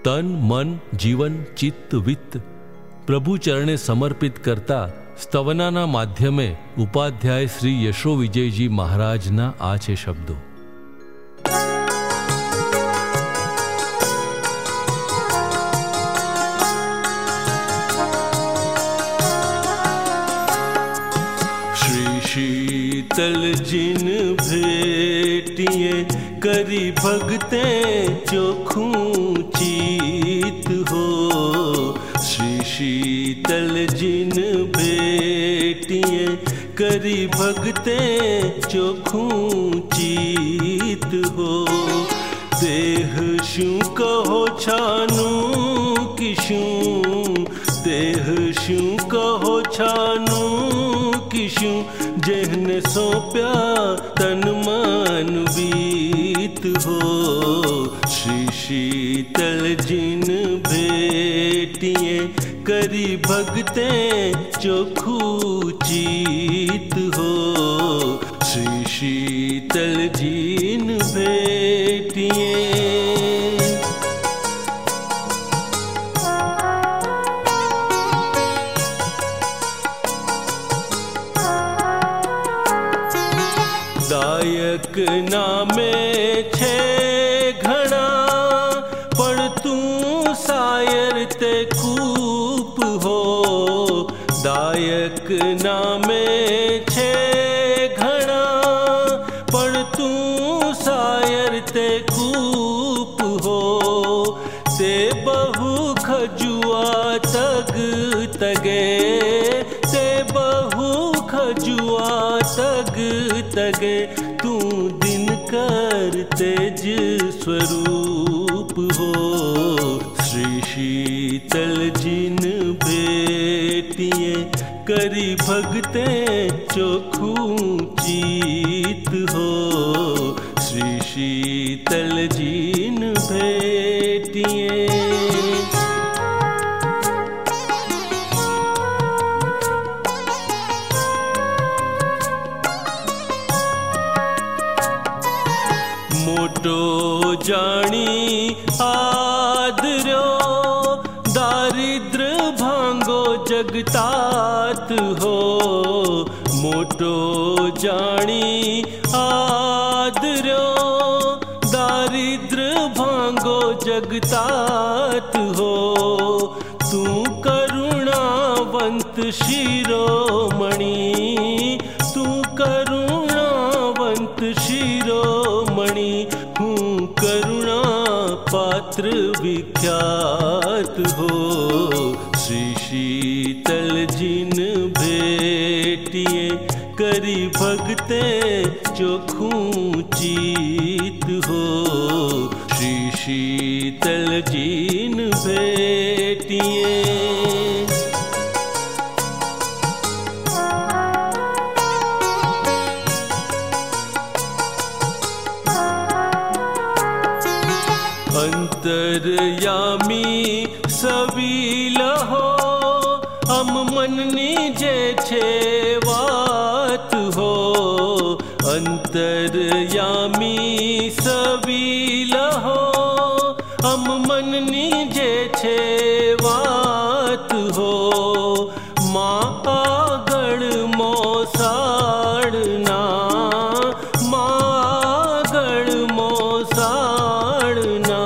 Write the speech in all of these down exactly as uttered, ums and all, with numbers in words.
तन मन जीवन चित्त वित्त प्रभु चरणे समर्पित करता સ્તવનાના માધ્યમે ઉપાધ્યાય શ્રી યશો વિજયજી મહારાજના આ છે શબ્દો. શ્રી શીતલ જીન ભેટીએ કરી ભગતે ચોખ્ખું ચિત હો. શ્રી શીતલ જીન ભેટીએ કરી ભગતે ચોખ્ખું ચિત હો. દેહ શું કહો છાનું કિશું, દેહ શું કહો છાનું કિશું, જેને સોંપ્યા તન મન બીત હો. શ્રી શીતલ જીન ભેટીએ કરી ભગતે ચોખ્ખું ચિત હો. શ્રી શીતલ જીન ભેટીએ દાયક નામે છે ઘણા, પણ તું સાયર તે કૂપ હો. દાયક નામે છે ઘણા, પણ તું સાયર તે કૂપ હો. તે બહુ ખજુઆ તગ તગે, તે બહુ ખજુઆ તગ તગે, તું દિન કર તેજ સ્વરૂપ હો. શ્રી શીતલ જીન ભેટીએ કરી ભગતે ચોખ્ખું ચિત હો. શ્રી શીતલ જીન ભેટીએ મોટો જાણી આદર્યો, દારિદ્ર ભાંગો જગતાત હો. મોટો જાણી આદર્યો, દારિદ્ર ભાંગો જગતાત હો. તું કરુણાવંત શિરોમણી, તું કરુણાવંત શિરોમણી, હું કરુણા પાત્ર વિખ્યાત હો. શ્રી શીતલ જીન ભેટીએ કરી ભગતે ચોખ્ખું ચિત હો. શ્રી શીતલ જીન ભેટીએ અંતરયામી સબીલ હો. અમ મનની જે છે વાત હો. અંતરયામી સબીલ હો. અમ મનની જે છે વાત હો. માં આગળ મોસાળના, માં આગળ મોસાળના,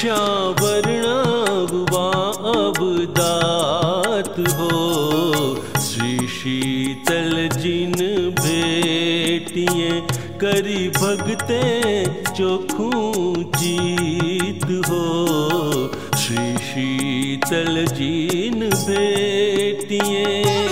શ્યાવર્ણવવા અવદાત હો. શ્રી શીતલ જીન ભેટીએ કરી ભગતે ચોખ્ખું ચિત હો. શ્રી શીતલ જીન ભેટીએ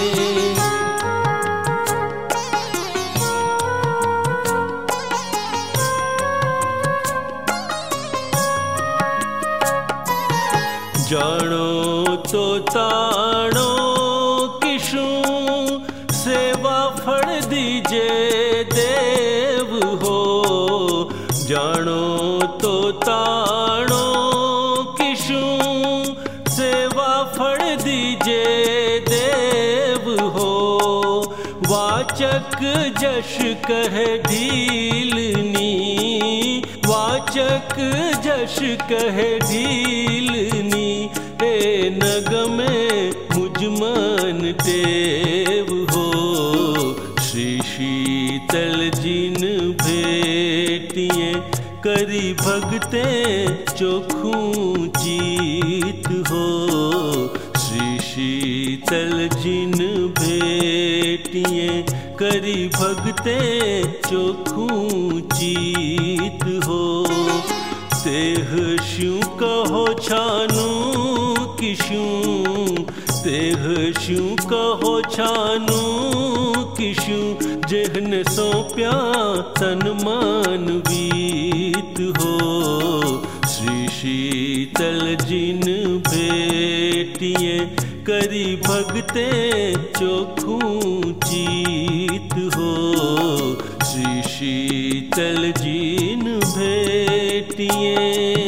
જાણો તો તાણો કિશું, સેવા ફળ દીજે દેવ હો. જાણો તો તાણો કિશું, સેવા ફળ દીજે દેવ હો. વાચક જશ કહે ઢીલની, વાચક याचक जश कहे ढीलनी, ए नगमे मुझमन टेव हो। श्री शीतल जिन भेटिए, करी भगते चोखू जीत हो। श्री शीतल जिन भेटिए, करी भगते चोखू जीत हो। तेह श्यू कहो छानू किशू, तेह श्यू कहो छानू किशू, जेहन सौंप्या तन मन वीत हो। श्री शीतल जिन भेटिए, करी भगते चोखू जीत हो। श्री शीतल जिन भेटिए।